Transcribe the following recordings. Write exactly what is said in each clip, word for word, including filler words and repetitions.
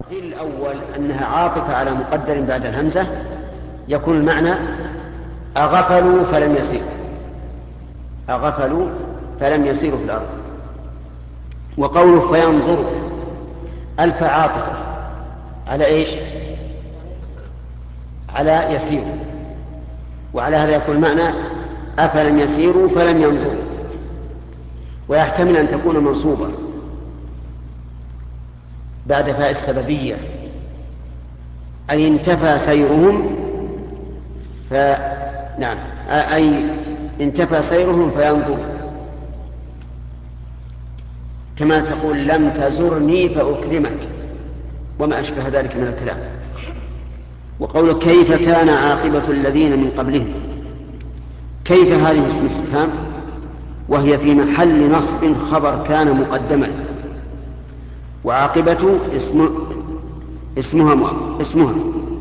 القيل الأول أنها عاطفة على مقدر بعد الهمزة يكون المعنى أغفلوا فلم يسيروا أغفلوا فلم يسيروا في الأرض. وقوله فينظروا ألف عاطفة على إيش؟ على يسيروا، وعلى هذا يكون المعنى أفلم يسيروا فلم ينظروا. ويحتمل أن تكون منصوبة بعد فاء السببية، أي انتفى سيرهم ف... نعم أي انتفى سيرهم فينظروا، كما تقول لم تزرني فأكرمك وما أشبه ذلك من الكلام. وقول كيف كان عاقبة الذين من قبلهم، كيف هذه اسم استفهام وهي في محل نصب خبر كان مقدما، وعاقبة اسم اسمها اسمها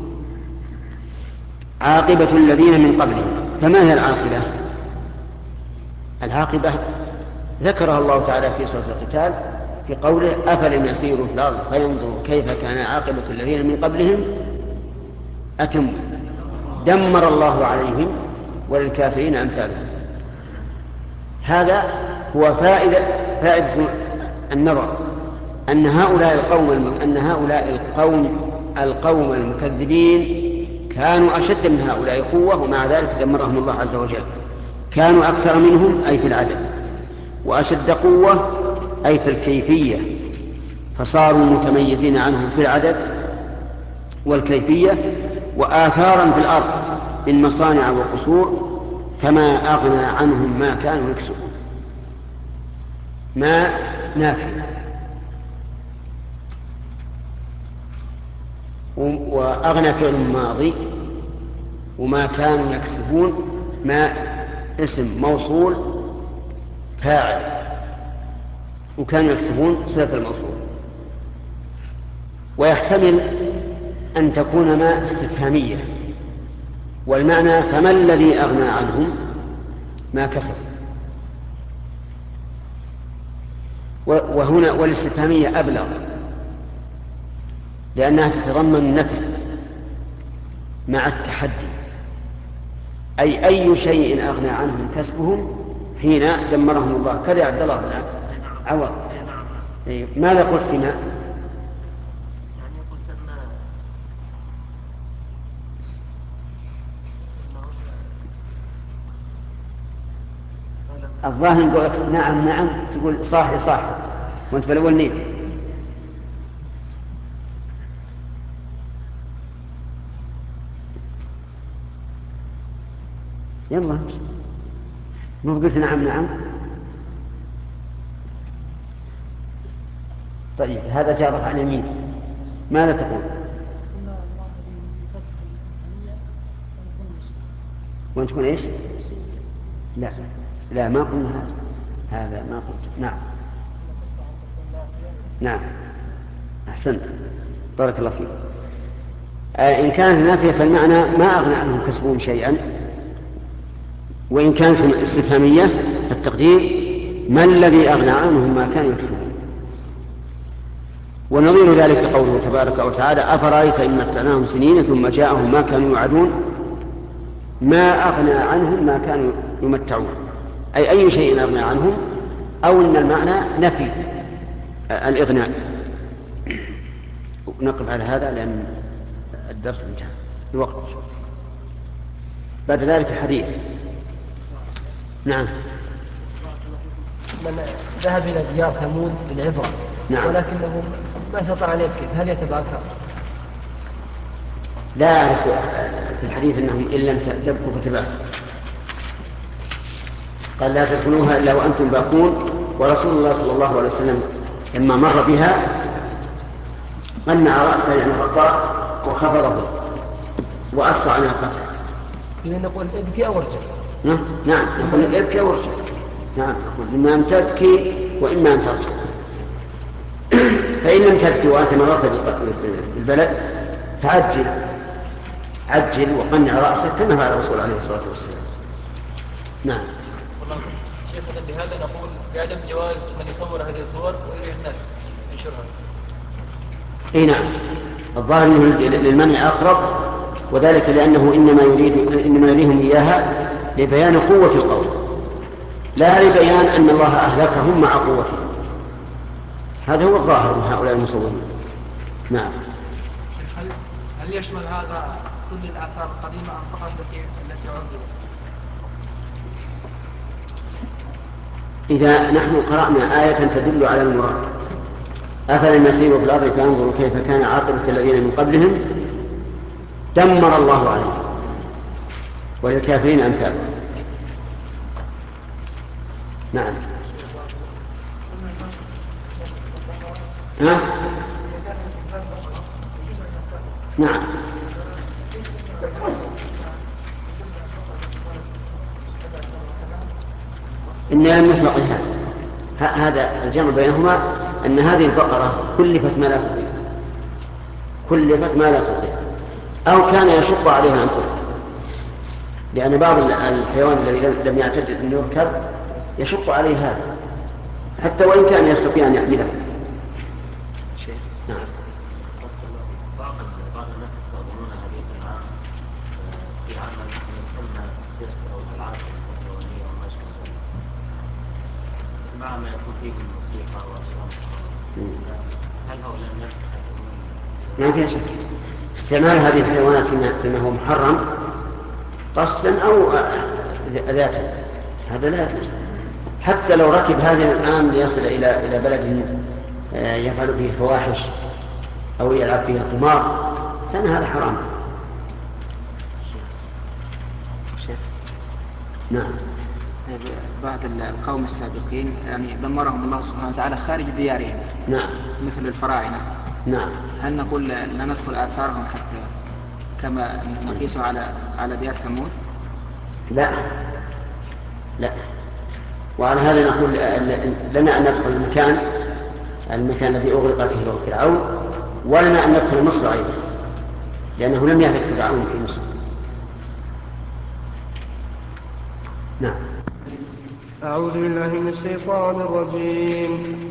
عاقبة الذين من قبلهم. فما هي العاقبة؟ العاقبة ذكرها الله تعالى في سورة القتال في قوله أفلم يسيروا في الأرض فينظروا كيف كان عاقبة الذين من قبلهم أتم دمر الله عليهم وللكافرين أمثالهم. هذا هو فائدة فائدة النظر، أن هؤلاء القوم أن هؤلاء القوم القوم المكذبين كانوا أشد من هؤلاء قوة، ومع ذلك دمرهم الله عز وجل. كانوا أكثر منهم أي في العدد، وأشد قوة أي في الكيفية، فصاروا متميزين عنهم في العدد والكيفية، وآثارا في الأرض من مصانع وقصور، فما أغنى عنهم ما كانوا يكسبون. ما نافع، وأغنى فعل ماضي، وما كانوا يكسبون ما اسم موصول فاعل، وكانوا يكسبون صلة الموصول. ويحتمل أن تكون ما استفهامية، والمعنى فما الذي أغنى عنهم ما كسب. وهنا والاستفهامية أبلغ لأنها تتضمن النفي مع التحدي، أي أي شيء أغنى عنهم كسبهم حين دمرهم الله. كذا عبد الله بن عوض ماذا قلت فيما الظاهر نقول نعم نعم تقول صاحي صاحي وانت بالأول نيل. يلا مو قلت نعم نعم. طيب هذا جارك عن يمين، ماذا تقول؟ وين تكون ايش؟ لا لا ما قلنا هذا، هذا ما قلت. نعم نعم أحسنت بارك الله فيك. آه إن كانت نافية فالمعنى ما أغنى عنهم كسبهم شيئا، وإن كانت استفهامية التقدير ما الذي أغنى عنهم ما كانوا يكسبون. ونظير ذلك قوله تبارك وتعالى أفرأيت إن متعناهم سنين ثم جاءهم ما كانوا يوعدون، ما أغنى عنهم ما كانوا يمتعون، أي أي شيء أغنى عنهم، أو إن المعنى نفي الإغناء. نقف على هذا لأن الدرس انتهى الوقت. بعد ذلك الحديث. نعم من ذهب إلى ديار ثمود بالعبرة نعم. ولكنه ما استطاع أن يبكي، هل يتبع الكفر؟ لا أعرف في الحديث أنهم إن لم تبكوا فتباكوا، قال لا تدخلوها إلا وأنتم باكون. ورسول الله صلى الله عليه وسلم لما مر بها قنع رأسه يعني غطاء وخفضه وأسرع عن القتل. إذا نقول ابكي أو ارجع. نعم نعم نقول ابكي أو ارجع. نعم نقول إما أن تبكي وإما أن ترجع. فإن لم تبكي وأنت مررت بالبلد فعجل عجل وقنع رأسك كما فعل الرسول عليه الصلاة والسلام. نعم. والله شيخنا بهذا نقول بعدم جواز من يصور هذه الصور ويري الناس ينشرها. اي نعم الظاهر أنه للمنع أقرب، وذلك لأنه إنما يريد إنما يريهم إياها لبيان قوة القول، لا لبيان أن الله أهلكهم مع قوتهم. هذا هو الظاهر من هؤلاء المصورين. نعم. هل هل يشمل هذا كل الآثار القديمة أم فقط التي التي عرضت؟ إذا نحن قرأنا آية تدل على المراد، أفلم يسيروا في الأرض فينظروا كيف كان عاقبة الذين من قبلهم دمر الله عليهم وللكافرين أمثالهم. نعم. ها؟ نعم. إنها مثل هذا الجمع بينهما أن هذه البقرة كلفت ما لا تطيق، كلفت ما لا تطيق، أو كان يشق عليها أن تطيق، لأن بعض الحيوان الذي لم يعتد أن يركب يشق عليه هذا حتى وإن كان يستطيع أن يحمله. نعم. بعض الناس يستخدمون هذه الأنعام في عمل يسمى السيرك أو الألعاب الحيوانية وما شابه ذلك، مع ما يكون فيه الموسيقى وأشياء. هل هؤلاء الناس يستخدمون؟ ما في شك استعمال هذه الحيوانات فيما هو محرم قصدا أو ذاتا، هذا لا يجوز. حتى لو ركب هذه الأنعام ليصل إلى إلى بلد يفعل فيه الفواحش أو يلعب فيه القمار كان هذا حرام. نعم. بعض القوم السابقين يعني دمرهم الله سبحانه وتعالى خارج ديارهم. نعم. مثل الفراعنة. نعم. هل نقول لا ندخل آثارهم حتى كما نقيسه على على ديار ثمود؟ لا لا. وعلى هذا نقول لنا أن ندخل المكان المكان الذي أغرق فيه فرعون، ولنا أن ندخل مصر أيضا لأنه لم يهلك فرعون في مصر. نعم. أعوذ بالله من الشيطان الرجيم.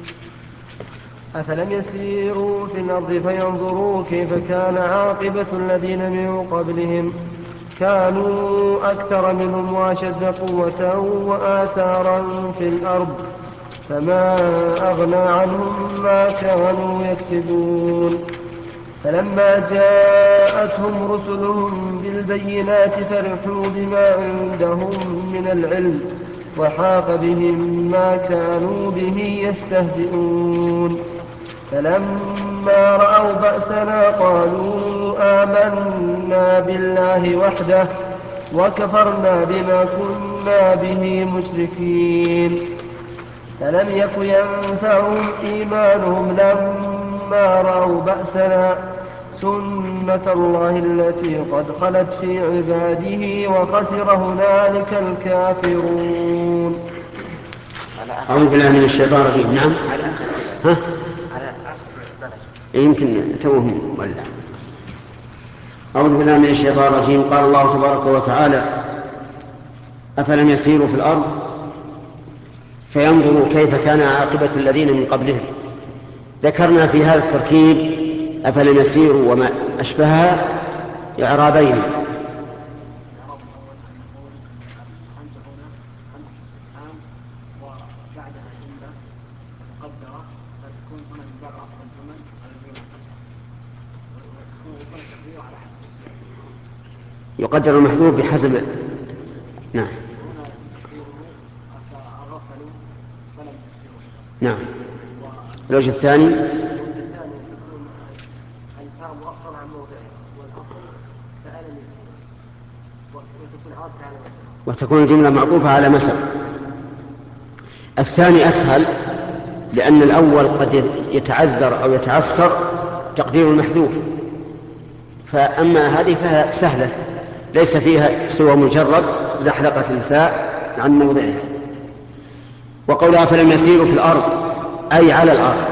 أفلم يسيروا في الأرض فينظروا كيف كان عاقبة الذين من قبلهم كانوا أكثر منهم وأشد قوة وآثارا في الأرض فما أغنى عنهم ما كانوا يكسبون. فلما جاءتهم رسلهم بالبينات فرحوا بما عندهم من العلم وحاق بهم ما كانوا به يستهزئون. فلما رأوا بأسنا قالوا آمنا بالله وحده وكفرنا بما كنا به مشركين. فلم يك ينفعهم إيمانهم لما رأوا بأسنا سنة الله التي قد خلت في عباده وخسر هنالك الكافرون. أعوذ بالله من الشيطان الرجيم. نعم. ها؟ يمكن توهم ولا. أعوذ بالله من الشيطان الرجيم. قال الله تبارك وتعالى: أفلم يسيروا في الأرض فينظروا كيف كان عاقبة الذين من قبلهم. ذكرنا في هذا التركيب أفلم يسيروا وما أشبهها إعرابين. يقدر المحذوف بحسب. نعم. نعم. الوجه الثاني وتكون الجملة معطوفة على مثل. الثاني أسهل لأن الأول قد يتعذر أو يتعسر تقدير المحذوف، فأما هذه فهي سهلة ليس فيها سوى مجرد زحلقة الفاء عن موضعها. وقولها فلم يسيروا في الأرض أي على الأرض،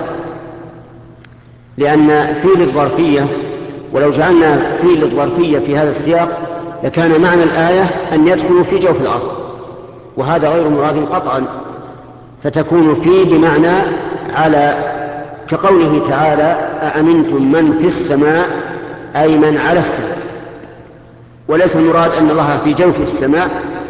لأن فيل الظرفية، ولو جعلنا فيل الظرفية في هذا السياق لكان معنى الآية أن يدخلوا في جوف الأرض، وهذا غير مراد قطعا، فتكون في بمعنى على كقوله تعالى أأمنتم من في السماء أي من على السماء، وليس المراد أن الله في جوف السماء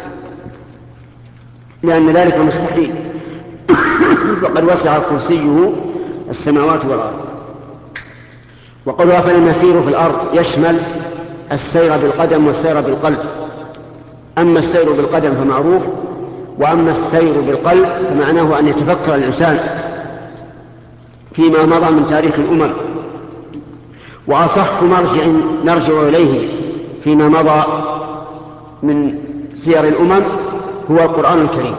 لأن ذلك مستحيل وقد وسع كرسيه السماوات والأرض. وقولها فلم يسيروا في الأرض يشمل السير بالقدم والسير بالقلب. أما السير بالقدم فمعروف، وأما السير بالقلب فمعناه أن يتفكر الإنسان فيما مضى من تاريخ الأمم. وأصح مرجع نرجع إليه فيما مضى من سير الأمم هو القرآن الكريم.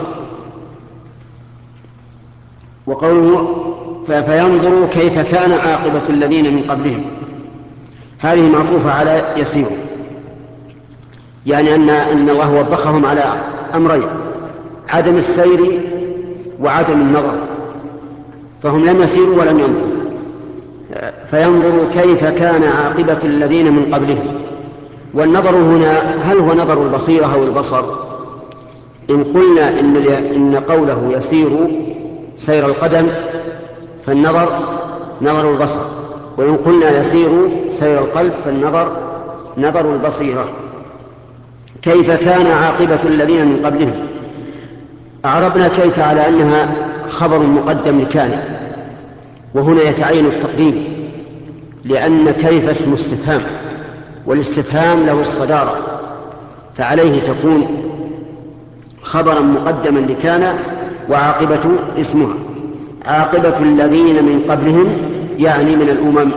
وقوله فينظروا كيف كان عاقبة الذين من قبلهم، هذه معطوفة على يسير، يعني أن, أن الله وبخهم على أمرين: عدم السير وعدم النظر، فهم لم يسيروا ولم ينظروا. فينظروا كيف كان عاقبة الذين من قبلهم. والنظر هنا هل هو نظر البصيرة أو البصر؟ إن قلنا إن, إن قوله يسير سير القدم فالنظر نظر البصر، وإن قلنا يسير سير القلب فالنظر نظر البصيرة. كيف كان عاقبة الذين من قبلهم، أعربنا كيف على أنها خبر مقدم لكان، وهنا يتعين التقديم لأن كيف اسم استفهام، والاستفهام له الصدارة، فعليه تكون خبرا مقدما لكان وعاقبة اسمها. عاقبة الذين من قبلهم يعني من الأمم.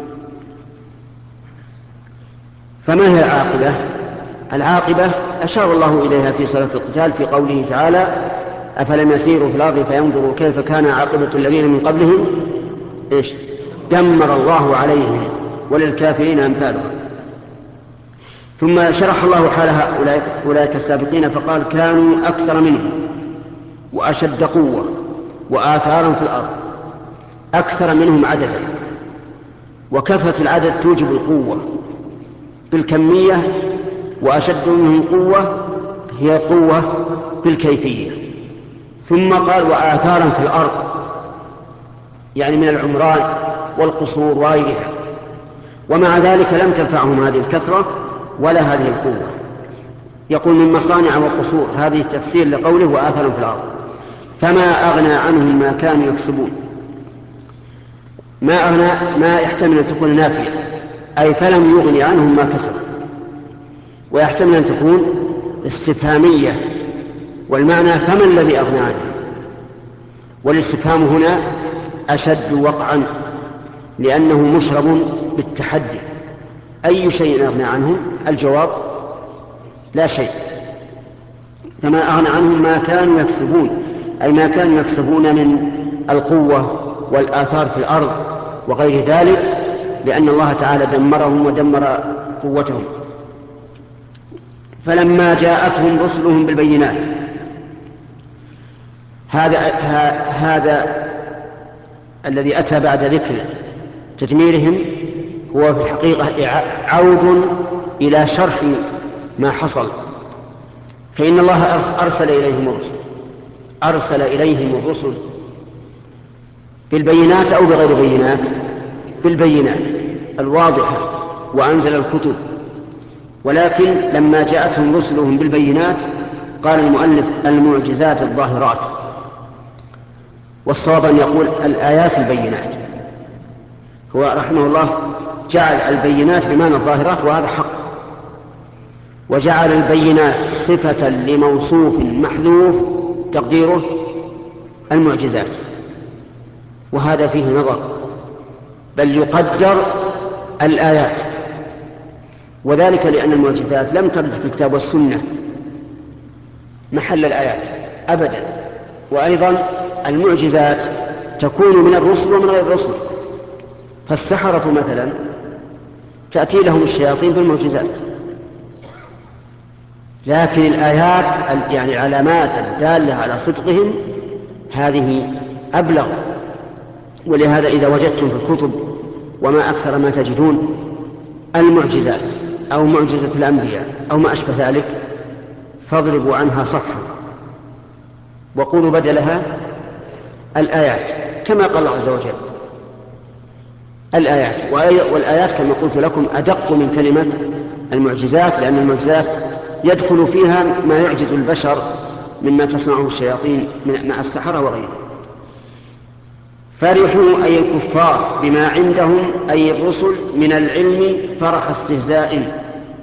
فما هي العاقبة؟ العاقبة أشار الله إليها في صلاة القتال في قوله تعالى أفلم يسيروا في الأرض فينظروا كيف كان عاقبة الذين من قبلهم إيش؟ دمر الله عليهم وللكافرين أمثالهم. ثم شرح الله حال هؤلاء أولئك السابقين فقال كانوا أكثر منهم وأشد قوة وآثارا في الأرض. أكثر منهم عددا، وكثرة العدد توجب القوة بالكمية، وأشد منهم قوة هي قوة بالكيفية. ثم قال وآثارا في الأرض، يعني من العمران والقصور وغيرها، ومع ذلك لم تنفعهم هذه الكثرة ولا هذه القوة. يقول من مصانع وقصور، هذه تفسير لقوله وآثارا في الأرض. فما أغنى عنهم ما كانوا يكسبون. ما أغنى ما يحتمل أن تكون نافية، أي فلم يغني عنهم ما كسبوا، ويحتمل أن تكون استفهامية، والمعنى فما الذي أغنى عنهم. والاستفهام هنا أشد وقعا لأنه مشرب بالتحدي. أي شيء أغنى عنهم؟ الجواب لا شيء. فما أغنى عنهم ما كانوا يكسبون، أي ما كانوا يكسبون من القوة والآثار في الأرض وغير ذلك، لأن الله تعالى دمرهم ودمر قوتهم. فلما جاءتهم رسلهم بالبينات، هذا هذا الذي أتى بعد ذكر تدميرهم هو في الحقيقة عود إلى شرح ما حصل. فإن الله أرسل إليهم الرسل أرسل إليهم الرسل بالبينات أو بغير بينات؟ بالبينات الواضحة، وأنزل الكتب. ولكن لما جاءتهم رسلهم بالبينات قال المؤلف المعجزات الظاهرات، والصواب أن يقول الآيات البينات. هو رحمه الله جعل البينات بمعنى الظاهرات، وهذا حق، وجعل البينات صفة لموصوف محذوف تقديره المعجزات، وهذا فيه نظر، بل يقدر الآيات، وذلك لأن المعجزات لم ترد في الكتاب والسنة محل الآيات أبدا. وأيضا المعجزات تكون من الرسل ومن غير الرسل، فالسحرة مثلا تأتي لهم الشياطين بالمعجزات، لكن الآيات يعني علامات الدالة على صدقهم هذه أبلغ. ولهذا إذا وجدتم في الكتب وما أكثر ما تجدون المعجزات أو معجزة الأنبياء أو ما أشبه ذلك فاضربوا عنها صفحا وقولوا بدلها الآيات، كما قال الله عز وجل الآيات. والآيات كما قلت لكم أدق من كلمة المعجزات، لأن المعجزات يدخل فيها ما يعجز البشر مما تصنعه الشياطين مع السحرة وغيره. فرحوا أي الكفار بما عندهم أي الرسل من العلم فرح استهزاء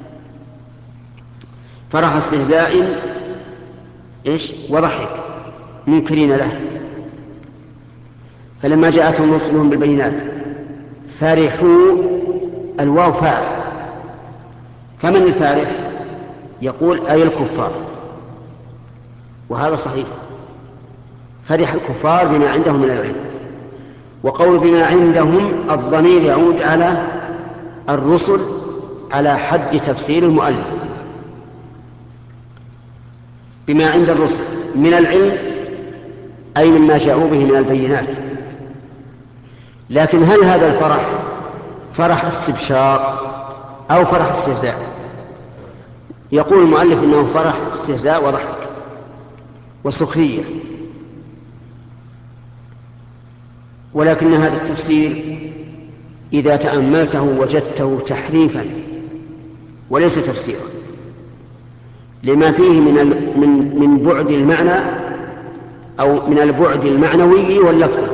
فرح استهزاء إيش وضحك منكرين له. فلما جاءتهم رسلهم بالبينات فرحوا، الواو فاعل، فمن الفارح؟ يقول أي الكفار، وهذا صحيح، فرح الكفار بما عندهم من العلم. وقول بما عندهم الضمير يعود على الرسل على حد تفسير المؤلف، بما عند الرسل من العلم أي مما جاءوا به من البينات. لكن هل هذا الفرح فرح استبشار أو فرح استهزاء؟ يقول المؤلف إنه فرح استهزاء وضحك وسخرية، ولكن هذا التفسير إذا تأملته وجدته تحريفا وليس تفسيرا، لما فيه من من من بعد المعنى أو من البعد المعنوي واللفظي.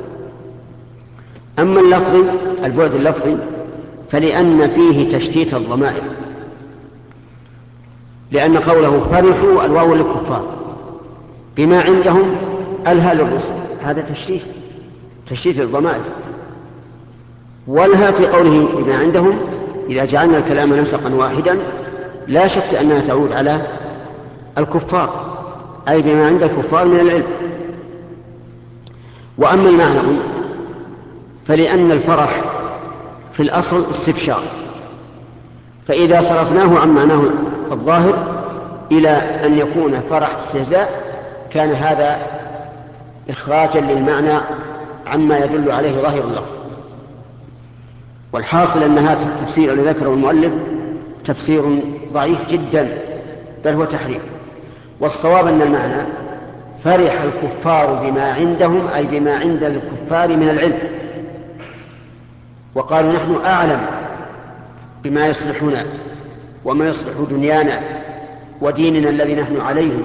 أما اللفظي البعد اللفظي فلأن فيه تشتيت الضمائر، لأن قوله فرحوا الواو للكفار بما عندهم ألها للرسل، هذا تشتيت تشتيت الضمائر. والها في قوله بما عندهم إذا جعلنا الكلام نسقا واحدا لا شك أنها تعود على الكفار، أي بما عند الكفار من العلم. وأما المعنوي فلأن الفرح في الأصل استبشار، فإذا صرفناه عن معناه الظاهر إلى أن يكون فرح استهزاء كان هذا إخراجا للمعنى عما يدل عليه ظاهر اللفظ. والحاصل أن هذا التفسير الذي ذكره المؤلف تفسير ضعيف جدا، بل هو تحريف. والصواب أن المعنى فرح الكفار بما عندهم أي بما عند الكفار من العلم، وقالوا نحن أعلم بما يصلحنا وما يصلح دنيانا وديننا الذي نحن عليه،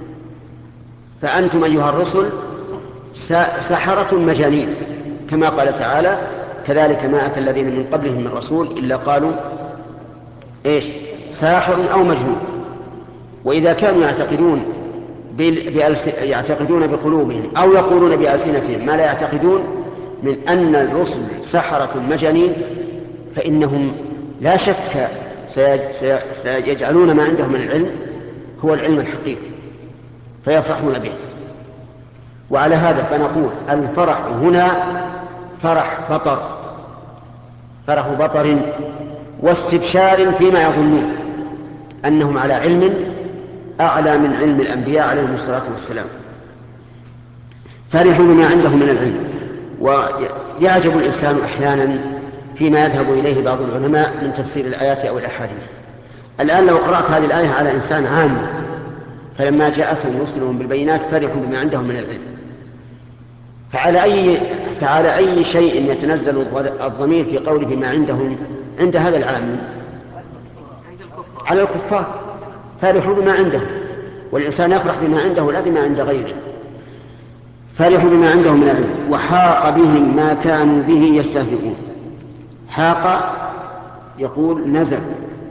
فأنتم أيها الرسل سحرة مجانين، كما قال تعالى كذلك ما أتى الذين من قبلهم من رسول إلا قالوا إيش ساحر أو مجنون. وإذا كانوا يعتقدون يعتقدون بقلوبهم أو يقولون بألسنتهم ما لا يعتقدون من أن الرسل سحرة مجانين، فإنهم لا شك سيجعلون ما عندهم من العلم هو العلم الحقيقي فيفرحون به. وعلى هذا فنقول الفرح هنا فرح بطر فرح بطر واستبشار فيما يظنون أنهم على علم أعلى من علم الأنبياء عليهم الصلاة والسلام، فرحوا بما عندهم من العلم. ويعجب الإنسان أحيانا فيما يذهب إليه بعض العلماء من تفسير الآيات أو الأحاديث. الآن لو قرأت هذه الآية على إنسان عام فلما جاءتهم رسلهم بالبينات فرحوا بما عندهم من العلم، فعلى أي, فعلى أي شيء يتنزل الضمير في قوله بما عندهم عند هذا العام؟ على الكفار، فرحوا بما عنده، والإنسان يفرح بما عنده لا بما عند غيره. فرحوا بما عندهم من العلم وحاق بهم ما كانوا به يستهزئون. حاق يقول نزل،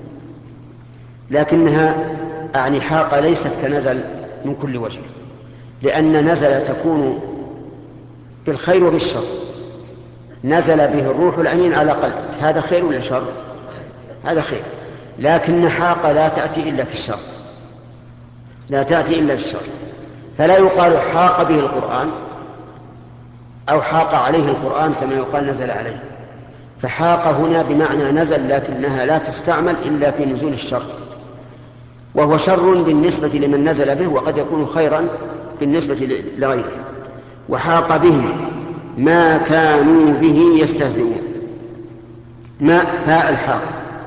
لكنها أعني حاق ليست كنزل من كل وجه، لأن نزل تكون بالخير وبالشر. نزل به الروح الأمين على قلب، هذا خير ولا شر؟ هذا خير. لكن حاق لا تأتي إلا في الشر، لا تأتي إلا في الشر. فلا يقال حاق به القرآن أو حاق عليه القرآن كما يقال نزل عليه. فحاق هنا بمعنى نزل، لكنها لا تستعمل إلا في نزول الشر، وهو شر بالنسبة لمن نزل به وقد يكون خيرا بالنسبة لغيره. وحاق بهم ما كانوا به يستهزئون. ما فاء الحاق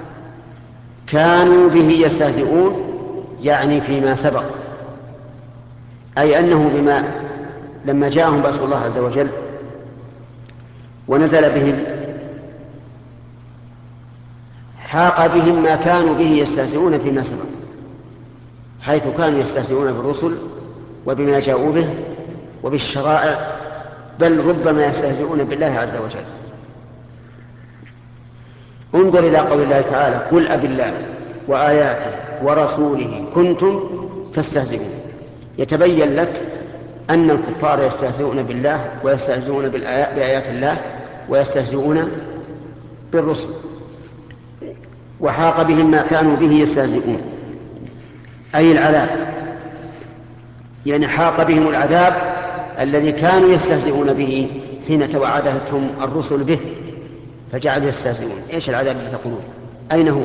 كانوا به يستهزئون يعني فيما سبق، أي أنه بما لما جاءهم بأس الله عز وجل ونزل بهم حاق بهم ما كانوا به يستهزئون فيما سبق، حيث كانوا يستهزئون بالرسل وبما جاءوا به وبالشرائع، بل ربما يستهزئون بالله عز وجل. انظر إلى قول الله تعالى: قل أب الله وآياته ورسوله كنتم تستهزئون. يتبين لك أن الكفار يستهزئون بالله ويستهزئون بآيات الله ويستهزئون بالرسل. وحاق بهم ما كانوا به يستهزئون أي العذاب، يعني حاق بهم العذاب الذي كانوا يستهزئون به حين توعدتهم الرسل به فجعلوا يستهزئون. ايش العذاب الذي تقولون؟ اين هو؟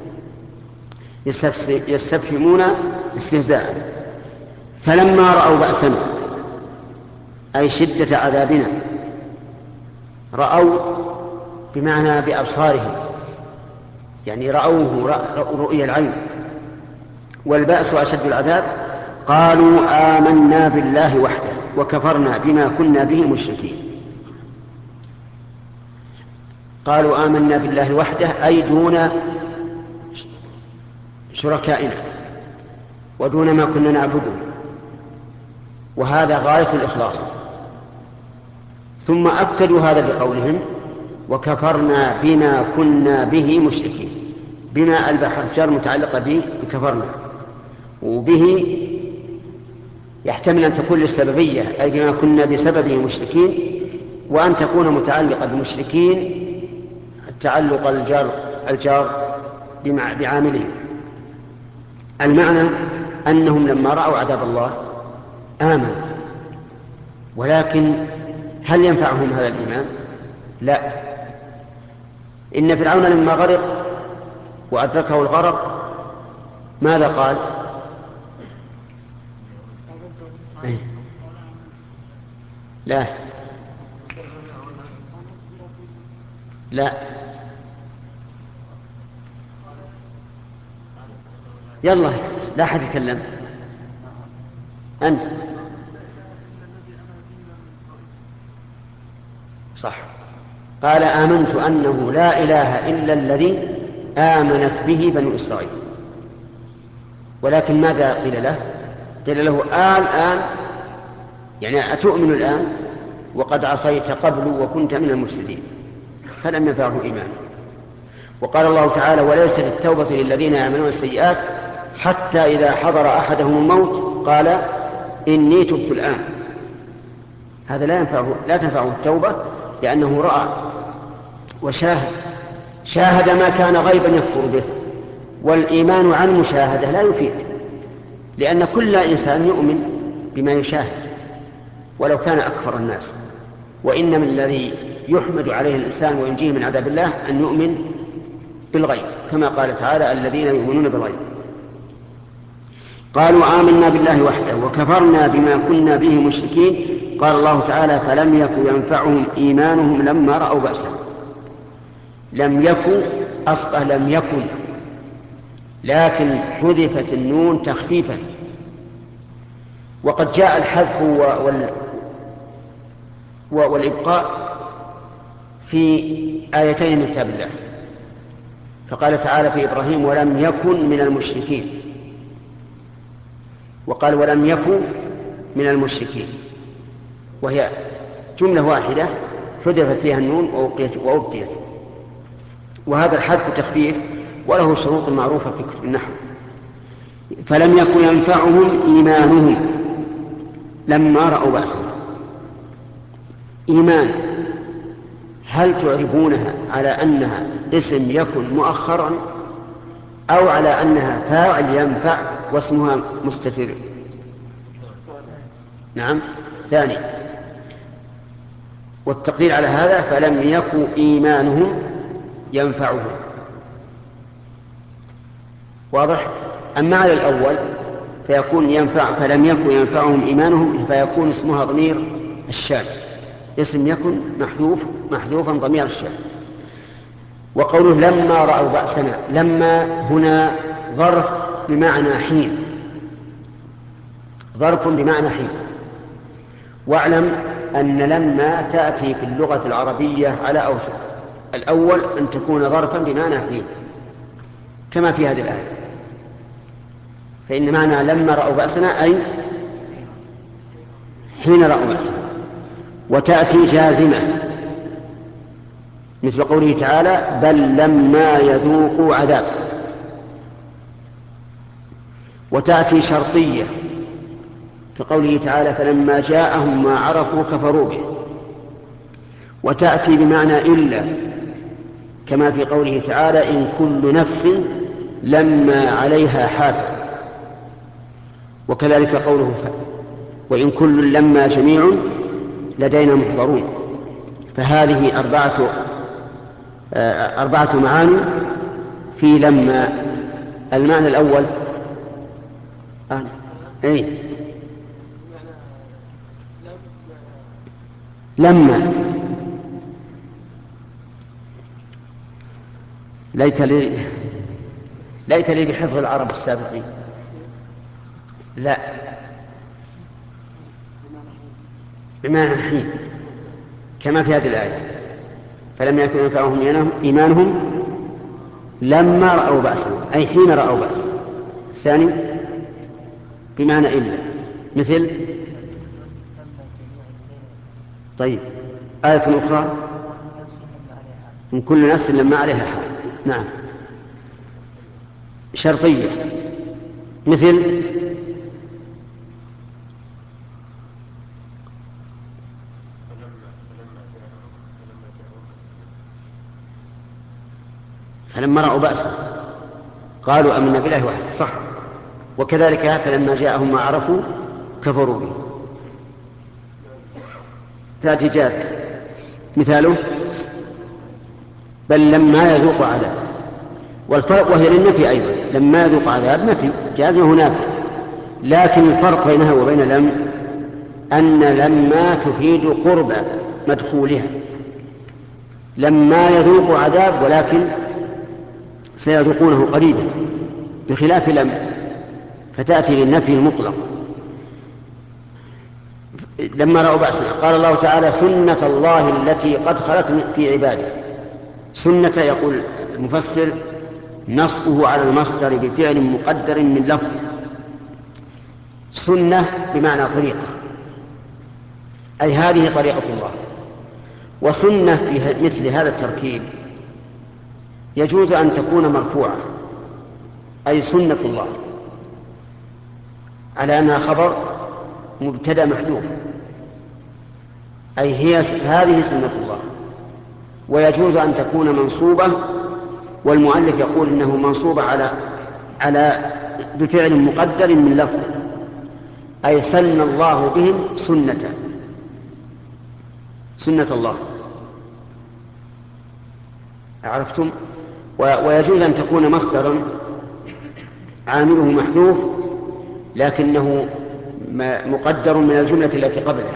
يستفهمون استهزاء. فلما رأوا بأسنا أي شدة عذابنا، رأوا بمعنى بأبصارهم، يعني رأوه رؤية العين، والبأس أشد العذاب. قالوا آمنا بالله وحده وكفرنا بما كنا به مشركين. قالوا آمنا بالله وحده أي دون شركائنا ودون ما كنا نعبده، وهذا غاية الإخلاص. ثم أكدوا هذا بقولهم: وكفرنا بما كنا به مشركين. بما البحر جر متعلقة به بكفرنا، وبه يحتمل أن تكون للسببية أي بما كنا بسببه مشركين، وأن تكون متعلقة بمشركين تعلق الجار الجار بعاملهم. المعنى أنهم لما رأوا عذاب الله آمنوا، ولكن هل ينفعهم هذا الإيمان؟ لا. إن فرعون لما غرق وأدركه الغرق ماذا قال؟ إيه؟ لا لا يلا لا أحد يتكلم. أنت صح. قال آمنت أنه لا إله إلا الذي آمنت به بنو إسرائيل. ولكن ماذا قيل له؟ قيل له آل آن، يعني أتؤمن الآن وقد عصيت قبل وكنت من المفسدين، فلم ينفعه إيمان. وقال الله تعالى: وليست التوبة للذين يعملون السيئات حتى إذا حضر أحدهم الموت قال إني تبت الآن. هذا لا ينفعه، لا تنفعه التوبة، لأنه رأى وشاهد، شاهد ما كان غيبا يكفر به. والإيمان عن مشاهدة لا يفيد، لأن كل إنسان يؤمن بما يشاهد ولو كان أكثر الناس. وإنما الذي يحمد عليه الإنسان وينجيه من عذاب الله أن يؤمن بالغيب، كما قال تعالى: الذين يؤمنون بالغيب. قالوا آمنا بالله وحده وكفرنا بما كنا به مشركين. قال الله تعالى: فلم يكن ينفعهم إيمانهم لما رأوا بأسا. لم يكن أصله لم يكن، لكن حذفت النون تخفيفا. وقد جاء الحذف وال... والإبقاء في آيتين من كتاب الله. فقال تعالى في إبراهيم: ولم يكن من المشركين، وقال: ولم يكن من المشركين، وهي جملة واحدة حذفت فيها النون وأبقيت. وهذا الحذف تخفيف وله شروط معروفة في كتب النحو. فلم يكن ينفعهم إيمانهم لما رأوا بأسنا. إيمان هل تعربونها على أنها اسم يكن مؤخرا أو على أنها فاعل ينفع واسمها مستتر؟ نعم، ثاني. والتقدير على هذا: فلم يكن إيمانهم ينفعهم. واضح؟ أما على الأول فيكون ينفع، فلم يكن ينفعهم إيمانهم، فيكون اسمها ضمير الشان، اسم يكن محذوف محذوفا ضمير الشان. وقوله لما رأوا بأسنا، لما هنا ظرف بمعنى حين، ظرف بمعنى حين. واعلم أن لما تأتي في اللغة العربية على أوجه: الأول أن تكون ظرفا بمعنى حين، كما في هذه الآية. فإن معنى لما رأوا بأسنا أي حين رأوا بأسنا. وتأتي جازمة مثل قوله تعالى بل لما يذوقوا عذاب. وتأتي شرطية كقوله تعالى فلما جاءهم ما عرفوا كفروا به. وتأتي بمعنى إلا كما في قوله تعالى إن كل نفس لما عليها حافظ. وكذلك قوله وإن كل لما جميع لدينا محضرون. فهذه أربعة أربعة معاني في لما. المعنى الأول آه. أي لما ليت لي ليت لي بحفظ العرب السابقين. لا بمعنى حين كما في هذه الآية فلم يكن ينفعهم إيمانهم لما رأوا بأسنا أي حين رأوا بأسنا. الثاني بمعنى إلا مثل طيب آية أخرى من كل نفس لما عليها حال. نعم شرطية مثل فلما رأوا بأسا قالوا آمنا بالله وحده صح. وكذلك فلما جاءهم ما عرفوا كفروا به. تأتي جازمة مثاله بل لما يذوق عذاب. والفرق وهي للنفي أيضا لما يذوق عذاب نفي جازمة هناك. لكن الفرق بينها وبين لم أن لما تفيد قرب مدخولها. لما يذوق عذاب ولكن سيذوقونه قريبا بخلاف لم فتأتي للنفي المطلق. لما رأوا بأسنا قال الله تعالى سنة الله التي قد خلت في عباده. سنة يقول المفسر نصبه على المصدر بفعل مقدر من لفظ. سنة بمعنى طريقة أي هذه طريقة الله. وسنة في مثل هذا التركيب يجوز أن تكون مرفوعة أي سنة الله على أنها خبر مبتدأ محذوف أي هي هذه سنة الله. ويجوز أن تكون منصوبة والمؤلف يقول إنه منصوبة على على بفعل مقدر من لفظ أي سن الله بهم سنة سنة الله. عرفتم؟ ويجوز أن تكون مصدرا عامله محذوف لكنه مقدر من الجملة التي قبلها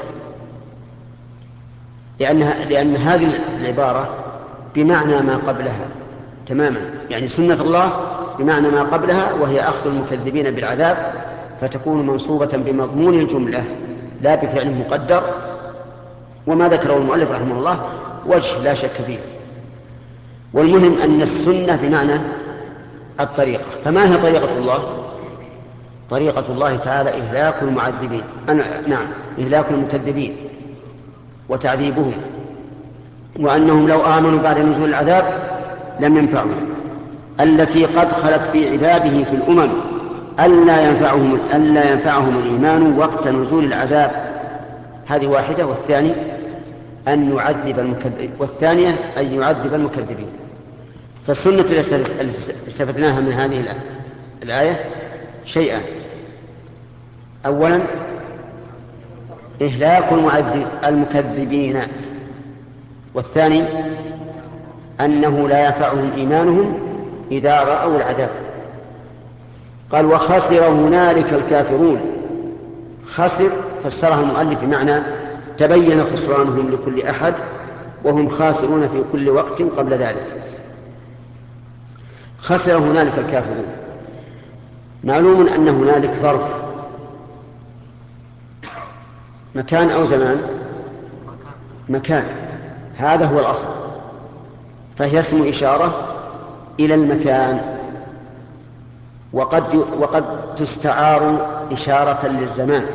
لأنها لأن هذه العبارة بمعنى ما قبلها تماما. يعني سنة الله بمعنى ما قبلها وهي أخذ المكذبين بالعذاب فتكون منصوبة بمضمون الجملة لا بفعل مقدر. وما ذكره المؤلف رحمه الله وجه لا شك فيه. والمهم أن السنة بمعنى الطريقة. فما هي طريقة الله؟ طريقة الله تعالى إهلاك المعذبين نعم إهلاك المكذبين وتعذيبهم وأنهم لو آمنوا بعد نزول العذاب لم ينفعهم. التي قد خلت في عباده في الأمم ألا ينفعهم, ألا ينفعهم الإيمان وقت نزول العذاب. هذه واحدة. والثاني أن يعذب المكذب والثانية أن يعذب المكذبين. فالسنة التي استفدناها من هذه الآية شيئا. أولا إهلاك المكذبين. والثاني أنه لا ينفعهم إيمانهم إذا رأوا العذاب. قال وخسر هنالك الكافرون. خسر فسرها المؤلف بمعنى تبين خسرانهم لكل أحد وهم خاسرون في كل وقت قبل ذلك. خسر هنالك الكافرون. معلوم أن هنالك ظرف مكان أو زمان. مكان هذا هو الأصل فهي اسم إشارة إلى المكان وقد وقد تستعار إشارة للزمان،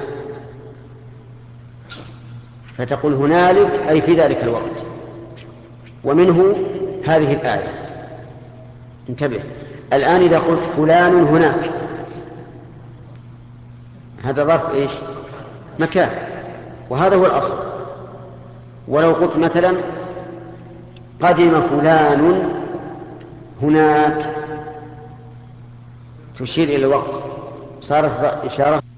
فتقول هنالك أي في ذلك الوقت. ومنه هذه الآية. انتبه، الآن إذا قلت فلان هناك، هذا ظرف إيش؟ مكان، وهذا هو الأصل. ولو قلت مثلا قدم فلان هناك، تشير إلى الوقت، صارت إشارة